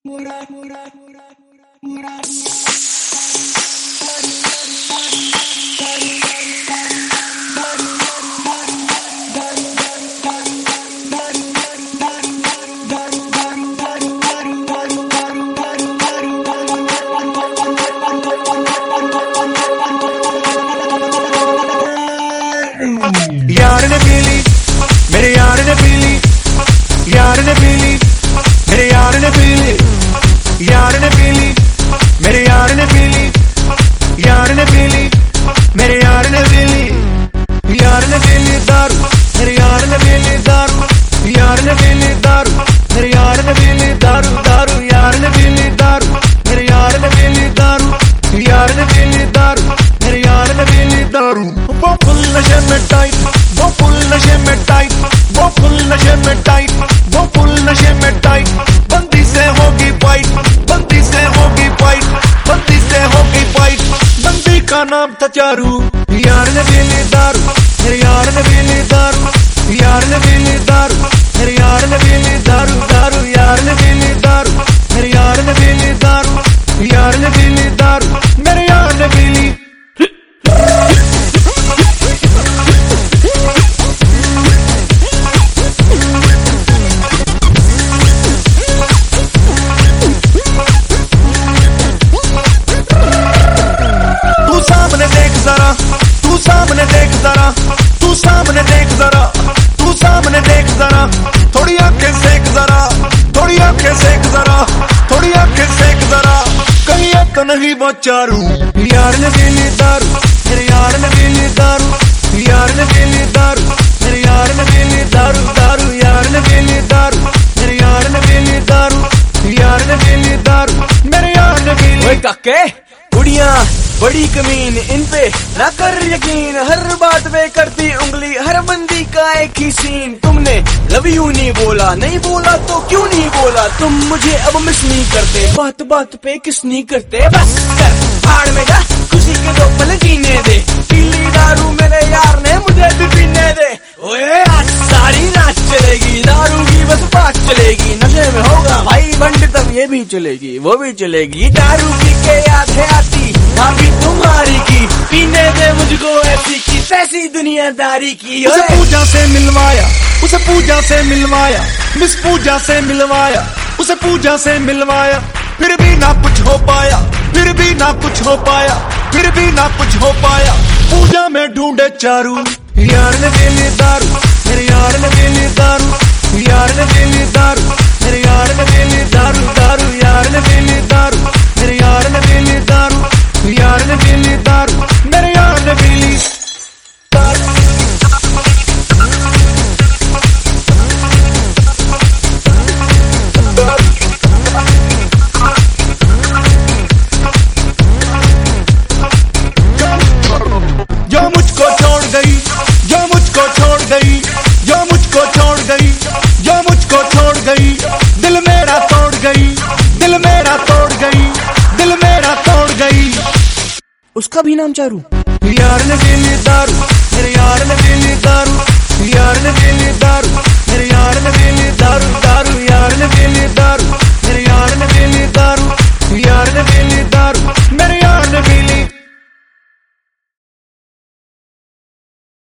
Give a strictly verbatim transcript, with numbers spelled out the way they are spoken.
यार ने पी ली, मेरे यार ने पी ली, यार ने पी ली, मेरे यार ने पी ली, यार ने पी ली, मेरे यार ने पी ली, यार ने पी ली, मेरे यार ने पी ली, यार ने पी ली दारू, मेरे यार ने पी ली दारू, यार ने पी ली दारू, मेरे यार ने पी ली दारू, दारू यार ने पी ली दारू, मेरे यार ने पी ली दारू, यार ने पी ली दारू, मेरे यार ने पी ली दारू। वो फुल नशे में टाइट, वो फुल नशे में टाइट, वो फुल नशे में टाइट, वो फुल नशे में टाइट। बंदी से होगी फाइट, बंदी से होगी फाइट, बंदी से होगी फाइट। बंदी का नाम था चारू, यार ने पी ली दारू, मेरे यार ने पी ली दारू, यार ने पी ली दारू, मेरे यार ने पी ली दारू, दारू यार ने पी ली दारू, मेरे यार ने पी ली दारू, यार ने पी ली दारू, मेरे यार ने पी ली। तू सामने देख जरा, तू सामने देख जरा, तू सामने देख जरा, तू सामने देख जरा, थोड़ी आंखें सेक जरा, थोड़ी आंखें सेक जरा, थोड़ी आंखें सेक जरा। कहीं तो नहीं वो चारू, यार ने पी ली दारू, मेरे यार ने पी ली दारू, यार ने पी ली दारू, मेरे यार ने पी ली दारू, दारू यार ने पी ली दारू, मेरे यार ने पी ली दारू, यार ने पी ली दारू, मेरे यार ने पी ली। ओए काके बुढ़िया बड़ी कमीन, इन पे ना कर यकीन, हर बात पे करती उंगली, हर बंदी का एक ही सीन। तुमने लव यू नहीं बोला, नहीं बोला तो क्यों नहीं बोला, तुम मुझे अब मिस नहीं करते, बात बात पे किस नहीं करते। बस कर भाड़ में जा, खुशी के दो पल जीने दे, पीली दारू मेरे यार ने मुझे भी पीने दे। ओए आज सारी रात चलेगी, दारू की बस बात चलेगी, नशे में होगा भाई बंड तब ये भी चलेगी वो भी चलेगी। दारू पी के याद है आती भाभी तुम्हारी की, पीने दे मुझको ऐसी की तैसी दुनियादारी की। उसे पूजा से मिलवाया, उसे पूजा से मिलवाया, मिस पूजा से मिलवाया, उसे पूजा से मिलवाया, फिर भी ना कुछ हो पाया, फिर भी ना कुछ हो पाया, फिर भी ना कुछ हो पाया। पूजा में ढूंढे चारू, यार ने पी ली दारू, मेरे यार ने पी ली दारू, यार ने पी ली दारू, मेरे यार ने पी ली दारू, दारू यार ने पी ली दारू, मेरे यार ने पी ली दारू, यार ने पी ली दारू, मेरे यार ने पी ली दारू। जो मुझको छोड़ गई, जो मुझको छोड़ गई, जो मुझको छोड़ गई, जो मुझको छोड़ गई, दिल मेरा तोड़ गई, दिल मेरा तोड़ गई, दिल मेरा तोड़ गई। उसका भी नाम चारू, यार ने पी ली दारू, मेरे